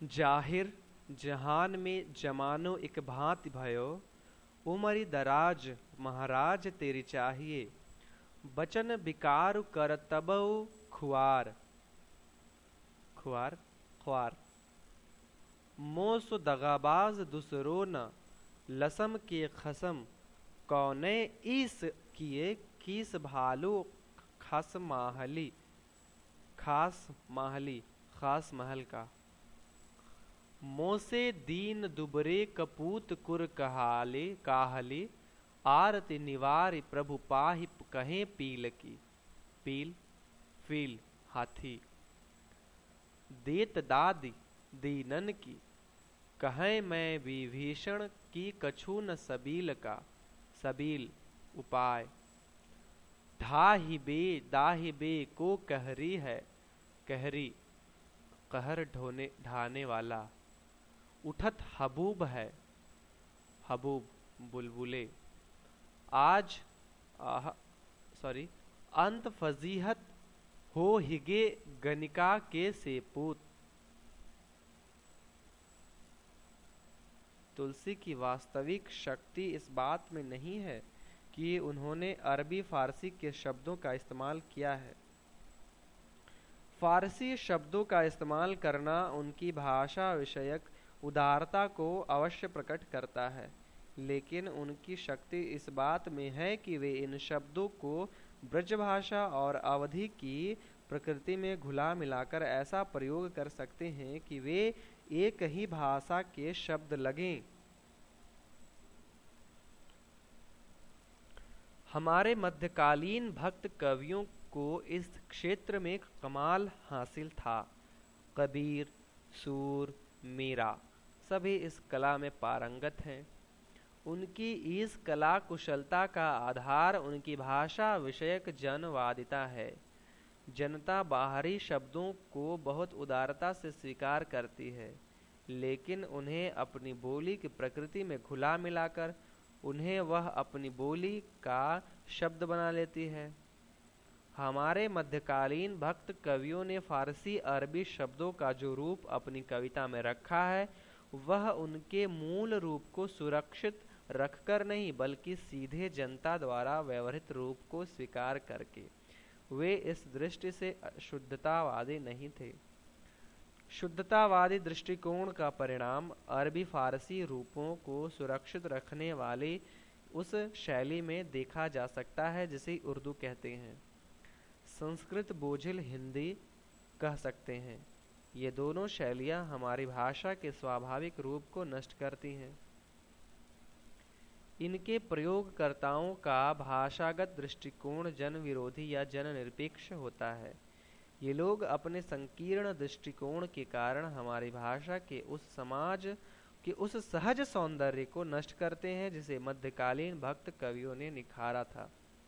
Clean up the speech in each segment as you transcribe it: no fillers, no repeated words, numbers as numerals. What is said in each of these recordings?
जाहिर जहान में जमानो एक भांति भयो, उमरी दराज महाराज तेरी चाहिए। बचन बिकार कर तबऊ खुआर खुआर ख्वार। मोसो दगाबाज दूसरो न लसम के खसम, कौने ईस किए कीस भालू खास माहली खास महल का। मोसे दीन दुबरे कपूत कुर काहली, आरति निवारि प्रभु पाहि कहें पील की। पील फील हाथी। देत दादी दीनन की, कहें मैं विभीषण की कछु न सबील का। सबील उपाय। दाही बे को कहरी है, कहरी कहर ढाने वाला। उठत हबूब है, हबूब बुलबुले। आज अंत फजीहत हो हिगे गनिका के सेपूत। तुलसी की वास्तविक शक्ति इस बात में नहीं है कि उन्होंने अरबी फारसी के शब्दों का इस्तेमाल किया है। फारसी शब्दों का इस्तेमाल करना उनकी भाषा विषयक उदारता को अवश्य प्रकट करता है, लेकिन उनकी शक्ति इस बात में है कि वे इन शब्दों को ब्रजभाषा और अवधि की प्रकृति में घुला मिलाकर ऐसा प्रयोग कर सकते हैं कि वे एक ही भाषा के शब्द लगें। हमारे मध्यकालीन भक्त कवियों को इस क्षेत्र में कमाल हासिल था। कबीर, सूर, मीरा सभी इस कला में पारंगत हैं। उनकी इस कला कुशलता का आधार उनकी भाषा विषयक जनवादिता है। जनता बाहरी शब्दों को बहुत उदारता से स्वीकार करती है, लेकिन उन्हें अपनी बोली की प्रकृति में घुला मिलाकर उन्हें वह अपनी बोली का शब्द बना लेती है। हमारे मध्यकालीन भक्त कवियों ने फारसी अरबी शब्दों का जो रूप अपनी कविता में रखा है, वह उनके मूल रूप को सुरक्षित रखकर नहीं, बल्कि सीधे जनता द्वारा व्यवहृत रूप को स्वीकार करके। वे इस दृष्टि से शुद्धतावादी नहीं थे। शुद्धतावादी दृष्टिकोण का परिणाम अरबी फारसी रूपों को सुरक्षित रखने वाली उस शैली में देखा जा सकता है जिसे उर्दू कहते हैं। संस्कृत बोझिल हिंदी कह सकते हैं। ये दोनों शैलियां हमारी भाषा के स्वाभाविक रूप को नष्ट करती हैं। इनके प्रयोगकर्ताओं का भाषागत दृष्टिकोण जन विरोधी या जन निरपेक्ष होता है। ये लोग अपने संकीर्ण दृष्टिकोण के कारण हमारी भाषा के उस समाज के उस सहज सौंदर्य को नष्ट करते हैं जिसे मध्यकालीन भक्त कवियों ने निखारा था।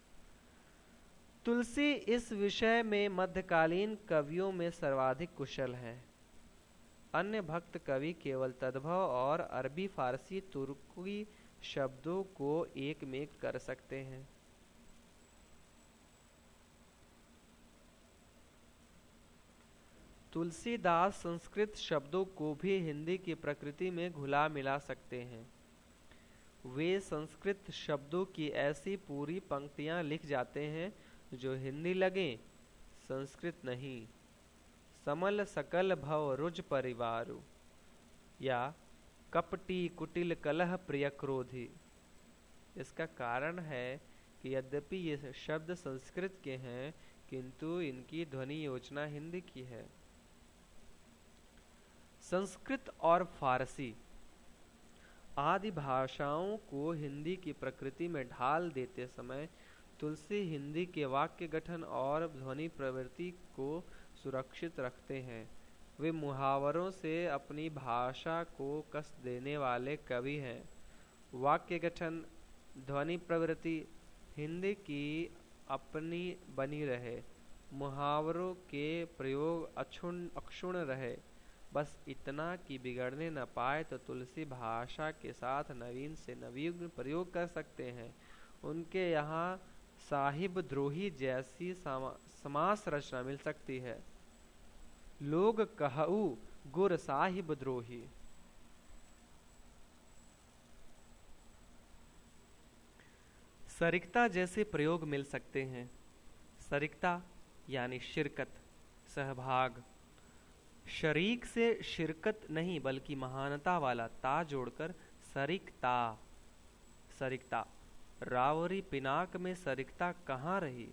तुलसी इस विषय में मध्यकालीन कवियों में सर्वाधिक कुशल हैं। अन्य भक्त कवि केवल तद्भव और अरबी फारसी तुर्की शब्दों को एक में कर सकते हैं। तुलसीदास संस्कृत शब्दों को भी हिंदी की प्रकृति में घुला मिला सकते हैं। वे संस्कृत शब्दों की ऐसी पूरी पंक्तियां लिख जाते हैं जो हिंदी लगें, संस्कृत नहीं। समल सकल भव रुज परिवारु, या कपटी कुटिल कलह प्रिय क्रोधी। इसका कारण है कि यद्यपि ये शब्द संस्कृत के हैं, किंतु इनकी ध्वनि योजना हिंदी की है। संस्कृत और फारसी आदि भाषाओं को हिंदी की प्रकृति में ढाल देते समय तुलसी हिंदी के वाक्य गठन और ध्वनि प्रवृत्ति को सुरक्षित रखते हैं। वे मुहावरों से अपनी भाषा को कस देने वाले कवि हैं। वाक्य गठन, ध्वनि प्रवृत्ति हिंदी की अपनी बनी रहे, मुहावरों के प्रयोग अक्षुण्ण रहे, बस इतना कि बिगड़ने न पाए तो तुलसी भाषा के साथ नवीन से नवीन प्रयोग कर सकते हैं। उनके यहाँ साहिब द्रोही जैसी समास रचना मिल सकती है। लोग कहऊ गुर साहिब द्रोही। सरिकता जैसे प्रयोग मिल सकते हैं। सरिकता यानी शिरकत, सहभाग। शरीक से शिरकत नहीं बल्कि महानता वाला ता जोड़कर सरिकता। सरिकता। रावरी पिनाक में सरिकता कहाँ रही।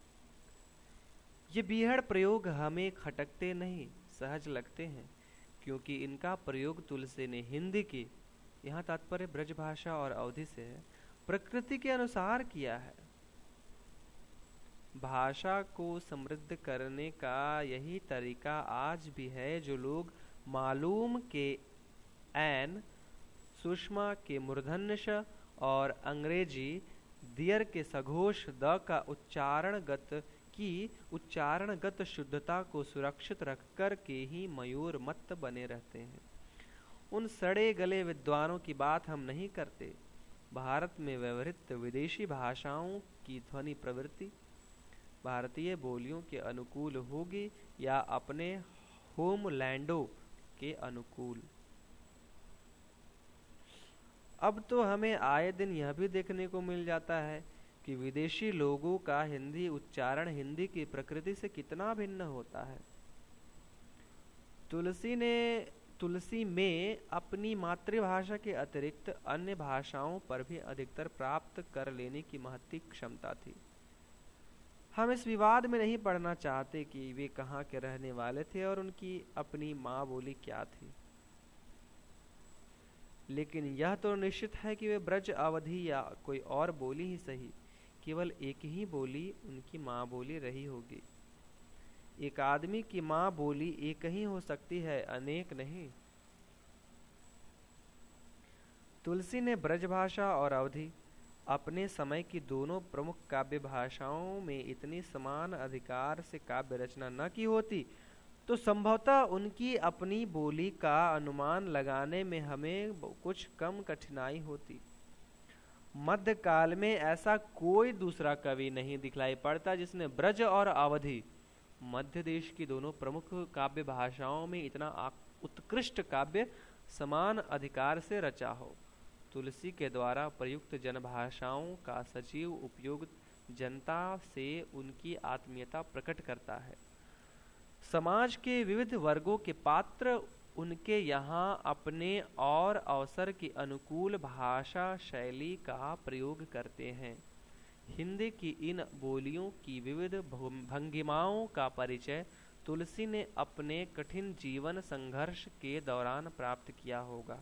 ये बीहड़ प्रयोग हमें खटकते नहीं, सहज लगते हैं, क्योंकि इनका प्रयोग तुलसी ने हिंदी की, यहाँ तात्पर्य ब्रजभाषा और अवधि से है, प्रकृति के अनुसार किया है। भाषा को समृद्ध करने का यही तरीका आज भी है जो लोग मालूम के ऐन, सुषमा के मूर्धन्य श और अंग्रेजी दियर के सघोष द का उच्चारणगत शुद्धता को सुरक्षित रख कर के ही मयूर मत बने रहते हैं। उन सड़े गले विद्वानों की बात हम नहीं करते। भारत में व्यवहृत विदेशी भाषाओं की ध्वनि प्रवृत्ति भारतीय बोलियों के अनुकूल होगी या अपने होमलैंडों के अनुकूल। अब तो हमें आए दिन यह भी देखने को मिल जाता है कि विदेशी लोगों का हिंदी उच्चारण हिंदी की प्रकृति से कितना भिन्न होता है। तुलसी में अपनी मातृभाषा के अतिरिक्त अन्य भाषाओं पर भी अधिकतर प्राप्त कर लेने की महती क्षमता थी। हम इस विवाद में नहीं पड़ना चाहते कि वे कहाँ के रहने वाले थे और उनकी अपनी माँ बोली क्या थी, लेकिन यह तो निश्चित है कि वे ब्रज, अवधि या कोई और बोली ही सही, केवल एक ही बोली उनकी माँ बोली रही होगी। एक आदमी की माँ बोली एक ही हो सकती है, अनेक नहीं। तुलसी ने ब्रजभाषा और अवधि अपने समय की दोनों प्रमुख काव्य भाषाओं में इतनी समान अधिकार से काव्य रचना न की होती तो संभवतः उनकी अपनी बोली का अनुमान लगाने में हमें कुछ कम कठिनाई होती। मध्यकाल में ऐसा कोई दूसरा कवि नहीं दिखलाई पड़ता जिसने ब्रज और अवधि मध्य देश की दोनों प्रमुख काव्य भाषाओं में इतना उत्कृष्ट काव्य समान अधिकार से रचा हो। तुलसी के द्वारा प्रयुक्त जनभाषाओं का सजीव उपयोग जनता से उनकी आत्मीयता प्रकट करता है। समाज के विविध वर्गों के पात्र उनके यहाँ अपने और अवसर के अनुकूल भाषा शैली का प्रयोग करते हैं। हिंदी की इन बोलियों की विविध भंगिमाओं का परिचय तुलसी ने अपने कठिन जीवन संघर्ष के दौरान प्राप्त किया होगा।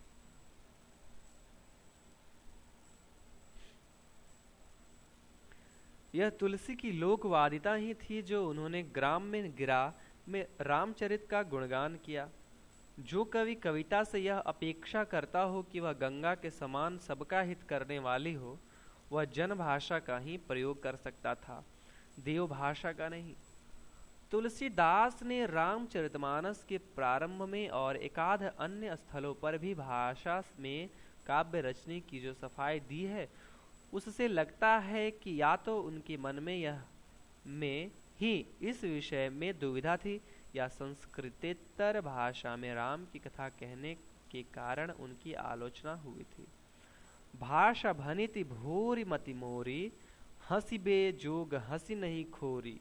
यह तुलसी की लोकवादिता ही थी जो उन्होंने ग्राम में गिरा में रामचरित का गुणगान किया। जो कवि कविता से यह अपेक्षा करता हो कि वह गंगा के समान सबका हित करने वाली हो, वह जनभाषा का ही प्रयोग कर सकता था, देव भाषा का नहीं। तुलसीदास ने रामचरितमानस के प्रारंभ में और एकाध अन्य स्थलों पर भी भाषा में काव्य रचने की जो सफाई दी है, उससे लगता है कि या तो उनके मन में ही इस विषय में दुविधा थी या संस्कृतेतर भाषा में राम की कथा कहने के कारण उनकी आलोचना हुई थी। भाषा भनिति भूरि मति मोरी, हंसिबे जोग हंसी नहीं खोरी।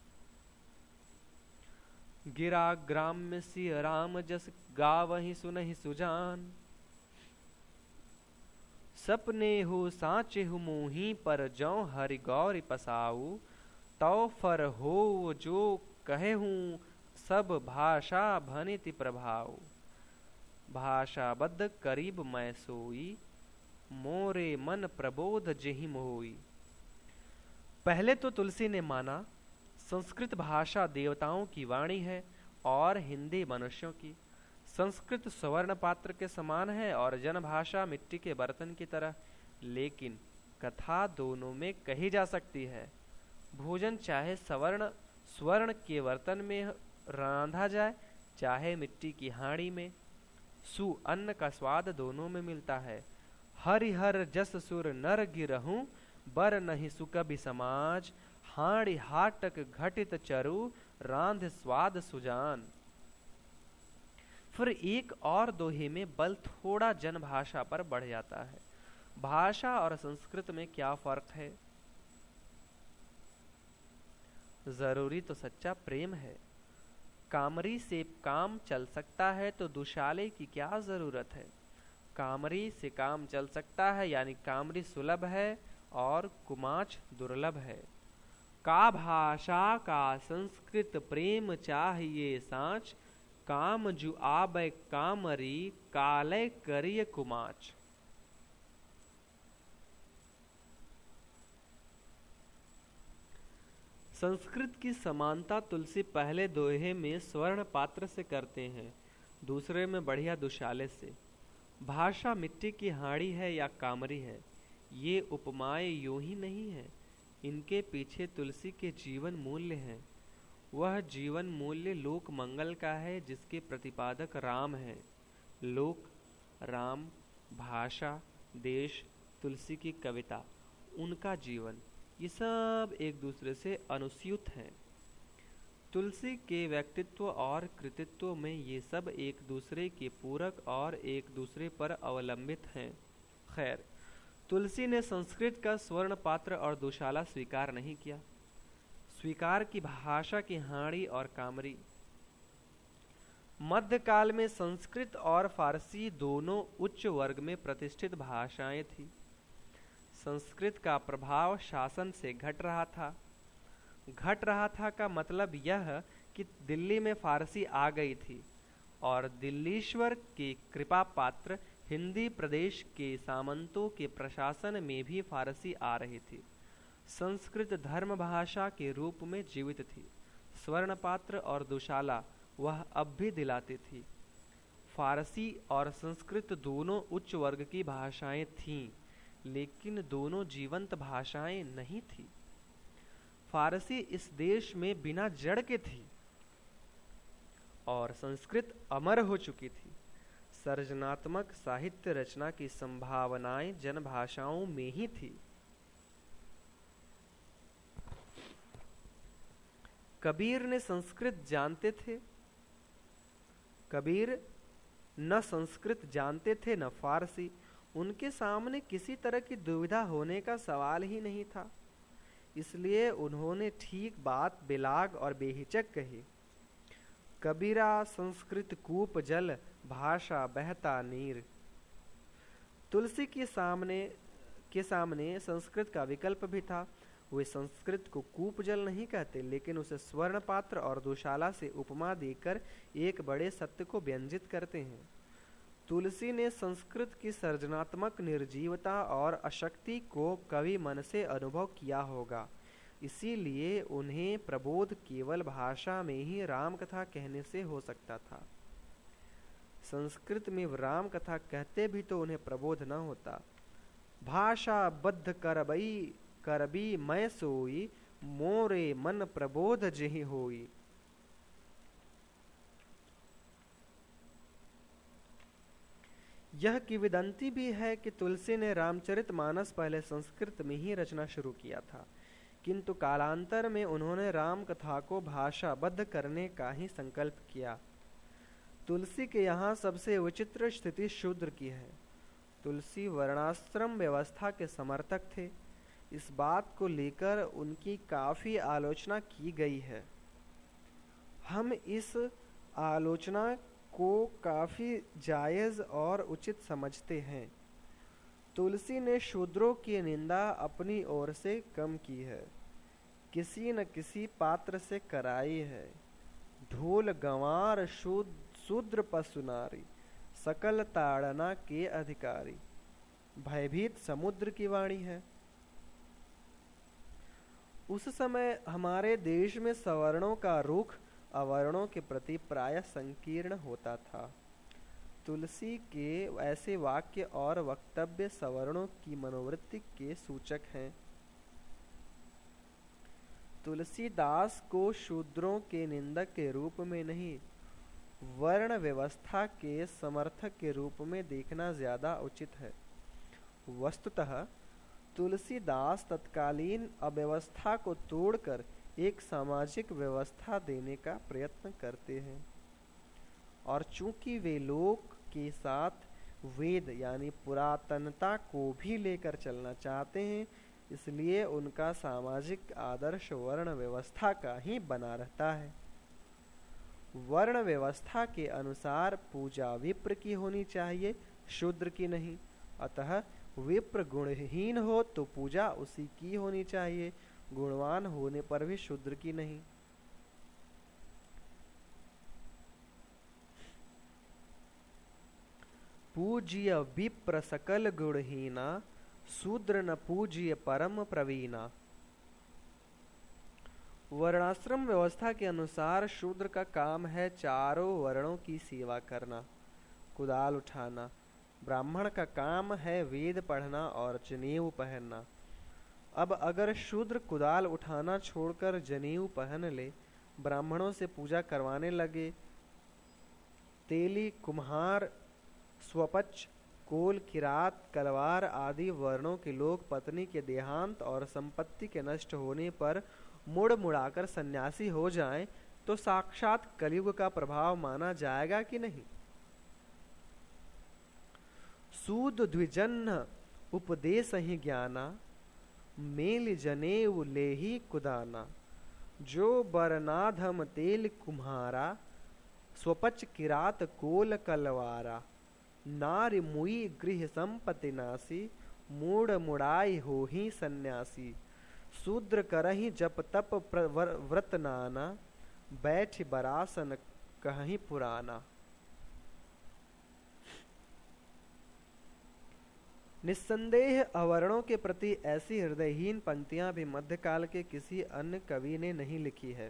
गिरा ग्राम्य सिय राम जस गावहि सुनहि सुजान, सपने हो साचे हो मोही पर जौ हरि गौरी पसाऊ। तौ फर हो जो कहे हूँ सब भाषा भनिति प्रभाव। भाषाबद्ध करीब मैं सोई, मोरे मन प्रबोध जेहि मोई। पहले तो तुलसी ने माना संस्कृत भाषा देवताओं की वाणी है और हिंदी मनुष्यों की। संस्कृत स्वर्ण पात्र के समान है और जनभाषा मिट्टी के बर्तन की तरह, लेकिन कथा दोनों में कही जा सकती है। भोजन चाहे स्वर्ण के बर्तन में रांधा जाए चाहे मिट्टी की हांडी में, सु अन्न का स्वाद दोनों में मिलता है। हरिहर जस सुर नर गिरहूं, बर नहीं सुकबि समाज। हांडी हाटक घटित चरु, रांध स्वाद सुजान। फिर एक और दोहे में बल थोड़ा जनभाषा पर बढ़ जाता है। भाषा और संस्कृत में क्या फर्क है? जरूरी तो सच्चा प्रेम है। कामरी से काम चल सकता है तो दुशाले की क्या जरूरत है? कामरी से काम चल सकता है यानी कामरी सुलभ है और कुमाच दुर्लभ है। का भाषा का संस्कृत प्रेम चाहिए साँच, काम जु आबै कामरी काले करिय कुमाच। संस्कृत की समानता तुलसी पहले दोहे में स्वर्ण पात्र से करते हैं, दूसरे में बढ़िया दुशाले से। भाषा मिट्टी की हाड़ी है या कामरी है, ये उपमाएं यूं ही नहीं है, इनके पीछे तुलसी के जीवन मूल्य हैं। वह जीवन मूल्य लोक मंगल का है जिसके प्रतिपादक राम हैं। लोक, राम, भाषा, देश, तुलसी की कविता, उनका जीवन, ये सब एक दूसरे से अनुस्यूत हैं। तुलसी के व्यक्तित्व और कृतित्व में ये सब एक दूसरे के पूरक और एक दूसरे पर अवलंबित हैं। खैर, तुलसी ने संस्कृत का स्वर्ण पात्र और दुशाला स्वीकार नहीं किया, स्वीकार की भाषा की हाड़ी और कामरी। मध्यकाल में संस्कृत और फारसी दोनों उच्च वर्ग में प्रतिष्ठित भाषाएं थी। संस्कृत का प्रभाव शासन से घट रहा था। घट रहा था का मतलब यह कि दिल्ली में फारसी आ गई थी और दिल्लीश्वर के कृपा पात्र हिंदी प्रदेश के सामंतों के प्रशासन में भी फारसी आ रही थी। संस्कृत धर्म भाषा के रूप में जीवित थी। स्वर्ण पात्र और दुशाला वह अब भी दिलाती थी। फारसी और संस्कृत दोनों उच्च वर्ग की भाषाएं थीं, लेकिन दोनों जीवंत भाषाएं नहीं थी। फारसी इस देश में बिना जड़ के थी और संस्कृत अमर हो चुकी थी। सर्जनात्मक साहित्य रचना की संभावनाएं जनभाषाओं में ही थी। कबीर ने संस्कृत जानते थे। कबीर न संस्कृत जानते थे न फारसी। उनके सामने किसी तरह की दुविधा होने का सवाल ही नहीं था, इसलिए उन्होंने ठीक बात बेलाग और बेहिचक कही। कबीरा संस्कृत कूप जल, भाषा बहता नीर। तुलसी के सामने संस्कृत का विकल्प भी था। वे संस्कृत को कूप जल नहीं कहते, लेकिन उसे स्वर्ण पात्र और दुशाला से उपमा देकर एक बड़े सत्य को व्यंजित करते हैं। तुलसी ने संस्कृत की सर्जनात्मक निर्जीवता और अशक्ति को कवि मन से अनुभव किया होगा, इसीलिए उन्हें प्रबोध केवल भाषा में ही राम कथा कहने से हो सकता था। संस्कृत में राम कथा कहते भी तो उन्हें प्रबोध न होता। भाषा बद्ध करबी मैं सोई, मोरे मन प्रबोध जेहि होई। यह किंवदंती भी है कि तुलसी ने रामचरितमानस पहले संस्कृत में ही रचना शुरू किया था, किंतु कालांतर में उन्होंने राम कथा को भाषाबद्ध करने का ही संकल्प किया। तुलसी के यहाँ सबसे विचित्र स्थिति शूद्र की है। तुलसी वर्णाश्रम व्यवस्था के समर्थक थे। इस बात को लेकर उनकी काफी आलोचना की गई है। हम इस आलोचना को काफी जायज और उचित समझते हैं। तुलसी ने शूद्रों की निंदा अपनी ओर से कम की है, किसी न किसी पात्र से कराई है। ढोल गंवार शूद्र पशु नारी, सकल ताड़ना के अधिकारी, भयभीत समुद्र की वाणी है। उस समय हमारे देश में सवर्णों का रुख अवर्णों के प्रति प्राय संकीर्ण होता था। तुलसी के ऐसे वाक्य और वक्तव्य सवर्णों की मनोवृत्ति के सूचक हैं। तुलसीदास को शूद्रों के निंदक के रूप में नहीं, वर्ण व्यवस्था के समर्थक के रूप में देखना ज्यादा उचित है। वस्तुतः तुलसीदास तत्कालीन अव्यवस्था को तोड़कर एक सामाजिक व्यवस्था देने का प्रयत्न करते हैं। और चूंकि वे लोक के साथ वेद यानी पुरातनता को भी लेकर चलना चाहते हैं, इसलिए उनका सामाजिक आदर्श वर्ण व्यवस्था का ही बना रहता है। वर्ण व्यवस्था के अनुसार पूजा विप्र की होनी चाहिए, शूद्र की नहीं। अतः विप्र गुणहीन हो तो पूजा उसी की होनी चाहिए, गुणवान होने पर भी शूद्र की नहीं। पूज्य विप्र सकल गुणहीना, शूद्र न पूज्य परम प्रवीणा। वर्णाश्रम व्यवस्था के अनुसार शूद्र का काम है चारों वर्णों की सेवा करना, कुदाल उठाना। ब्राह्मण का काम है वेद पढ़ना और जनेऊ पहनना। अब अगर शूद्र कुदाल उठाना छोड़कर जनेऊ पहन ले, ब्राह्मणों से पूजा करवाने लगे, तेली, कुम्हार, स्वपच, कोल, किरात, कलवार आदि वर्णों के लोग पत्नी के देहांत और संपत्ति के नष्ट होने पर मुड़ मुड़ाकर सन्यासी हो जाएं, तो साक्षात कलयुग का प्रभाव माना जाएगा कि नहीं? सूद द्विजन्ह उपदेश ही ज्ञाना, मेल जनेऊ लेही कुदाना। जो बरनाधम तेल कुम्हारा, स्वपच किरात कोल कलवारा। नारी मुई गृह संपत्ति नासी, मूड मुड़ाई हो ही सन्यासी। शूद्र करही जप तप व्रत नाना, बैठ बरासन कहीं पुराना। निस्संदेह अवर्णों के प्रति ऐसी हृदयहीन पंक्तियां भी मध्यकाल के किसी अन्य कवि ने नहीं लिखी है।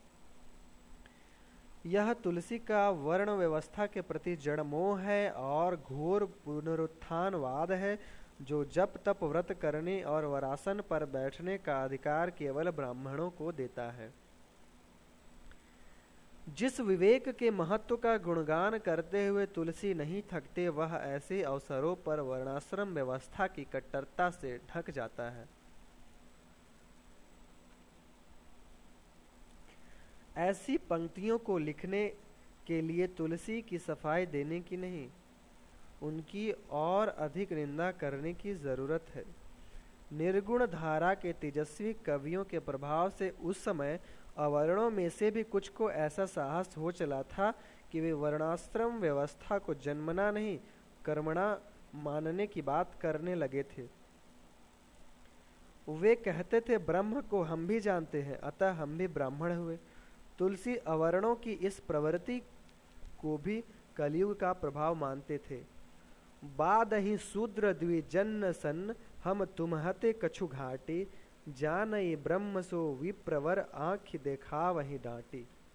यह तुलसी का वर्ण व्यवस्था के प्रति जड़ मोह है और घोर पुनरुत्थानवाद है, जो जप तप व्रत करने और वरासन पर बैठने का अधिकार केवल ब्राह्मणों को देता है। जिस विवेक के महत्व का गुणगान करते हुए तुलसी नहीं थकते, वह ऐसे अवसरों पर वर्णाश्रम व्यवस्था की कट्टरता से ढक जाता है। ऐसी पंक्तियों को लिखने के लिए तुलसी की सफाई देने की नहीं, उनकी और अधिक निंदा करने की जरूरत है। निर्गुण धारा के तेजस्वी कवियों के प्रभाव से उस समय अवर्णों में से भी कुछ को ऐसा साहस हो चला था कि वे वर्णाश्रम व्यवस्था को जन्मना नहीं, कर्मणा मानने की बात करने लगे थे। वे कहते थे, ब्रह्म को हम भी जानते हैं, अतः हम भी ब्राह्मण हुए। तुलसी अवर्णों की इस प्रवृत्ति को भी कलयुग का प्रभाव मानते थे। बाद ही शूद्र द्विजन्न सन, हम तुम्हते कछु घाटे, जानई ब्रह्म सो विप्रवर आँख देखा वही डांटी।